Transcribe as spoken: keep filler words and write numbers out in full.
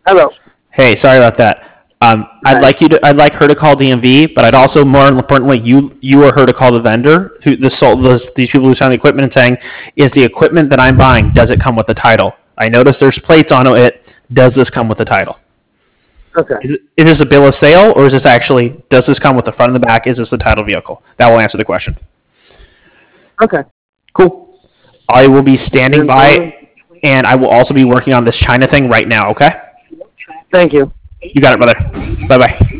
Hello. Hey, sorry about that. Um, I'd Hi. like you to, I'd like her to call D M V, but I'd also more importantly, you, you or her to call the vendor, who the sol- those, these people who sell the equipment, and saying, is the equipment that I'm buying, does it come with the title? I notice there's plates on it. Does this come with the title? Okay. Is, it, is this a bill of sale, or is this actually, does this come with the front and the back? Is this the title vehicle? That will answer the question. Okay. Cool. I will be standing Then phone. by, and I will also be working on this China thing right now. Okay. Thank you. You got it, brother. Bye bye.